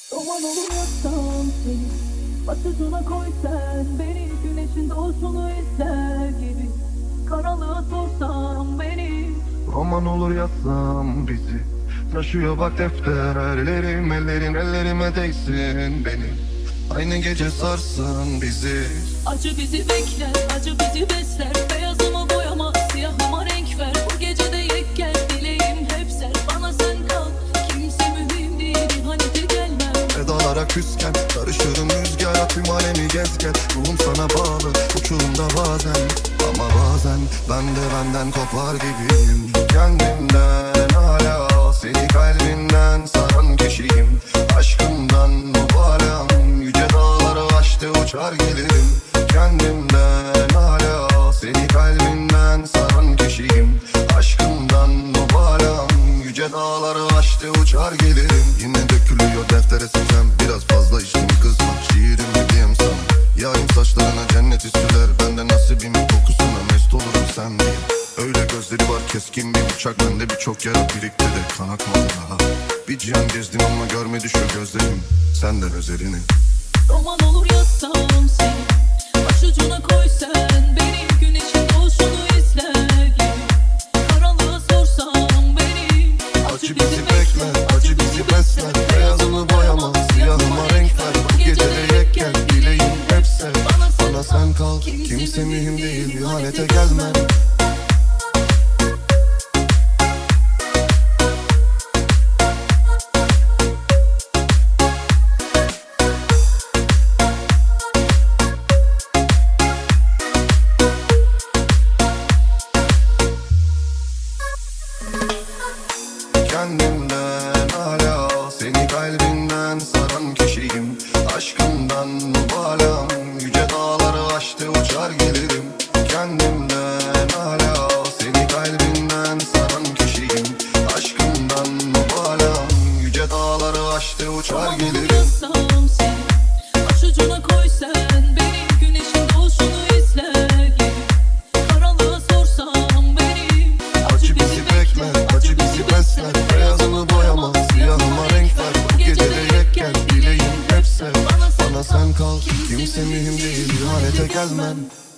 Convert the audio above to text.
Roman olur yazsam seni, başucuna koy sen beni, güneşin doğuşunu izler gibi. Karanlığa sorsam beni, Roman olur yazsam bizi. Taşıyor bak defterlerim, ellerim ellerime değsin beni. Aynı gece sarsın bizi. acı bizi bekler, acı bizi besler. Beyazıma boyama, siyahıma renk ver. Bu gecede yek gel, dileğim hep ser. Bana sen kal, kimse mühim değil, ihanete gelmem. Vedalara küsken karışırım rüzgara, tüm alemi gez gel. Ruhum sana bağlı, uçurumda bazen. Ama bazen ben de benden kopar gibiyim. Kendimden hala, seni kalbinden saran kişiyim. Aşkımdan mübalağım, yüce dağları aştı uçar gelirim. Kendimden hala, seni kalbinden saran kişiyim. Aşkımdan mübalağım, yüce dağları aştı uçar gelirim. Yine dökülüyor deftere sitem, biraz fazla içtim kızma. Şiirim gibiyim sana, yağım saçlarına cenneti sürer. Bende nasibimin kokusuna mest olurum sen diye. Öyle gözleri var keskin bir bıçak, bende birçok yara birikti de kan akmadı daha. Bir cihan gezdim ama görmedi şu gözlerim senden özelini. Roman olur yazsam seni, başucuna koy sen beni, güneşin doğuşunu izler gibi. Karanlığa sorsam beni, Acı bizi bekler, acı bizi besler. Beyazımı boyama, siyahıma renk ver. Bu gece de yek gel, dileğim hep sev. Bana sen kal, kimse mühim değil, ihanete gelmem. Kendimden hala, seni kalbinden saran kişiyim. Aşkımdan mübalağım, yüce dağları aştı uçar gelirim. Kendimden hala, seni kalbinden saran kişiyim. Aşkımdan mübalağım, yüce dağları aştı uçar gelirim. yazsam seni, başucuna koy sen beni, güneşin doğuşunu izler gibi. Karanlığa sorsam beni, Acı bizi bekler, acı bizi besler. Beyazımı boyama, siyahıma renk ver. Bu gece de yek gel, dileğim hep sev. Bana sen kal, kimse mühim değil, ihanete gelmem.